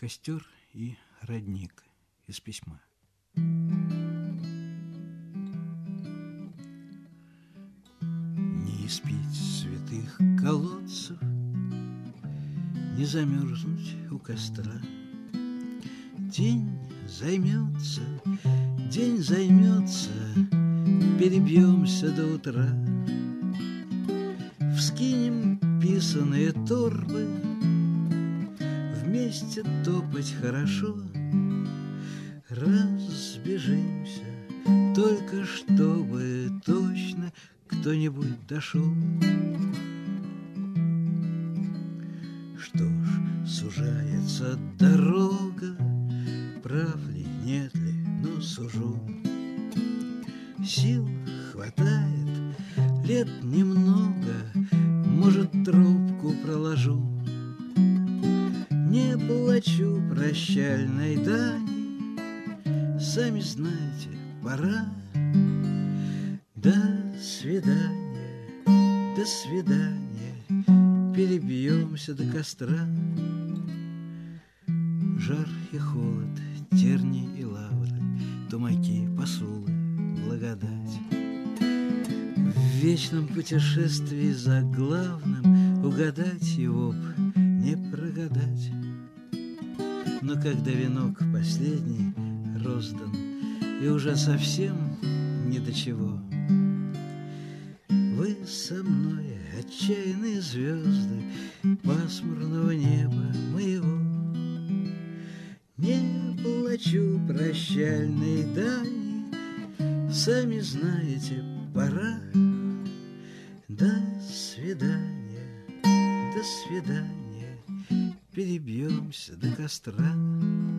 Костер и родник из письма. Не испить святых колодцев, не замерзнуть у костра. День займется, перебьемся до утра. Вскинем писаные торбы, вместе топать хорошо. Разбежимся, только чтобы точно кто-нибудь дошел. Что ж, сужается дорога, прав ли, нет ли, но сужу. Сил хватает, лет немного, может, тропку проложу. Не плачу прощальной дани, сами знаете, пора. До свидания, перебьемся до костра. Жар и холод, терни и лавры, тумаки, посулы, благодать. В вечном путешествии за главным угадать его б не прогадать. Но когда венок последний роздан, и уже совсем ни до чего, вы со мной, отчаянные звезды пасмурного неба моего. Не плачу прощальной дани, сами знаете, пора. До свидания, перебьемся до костра.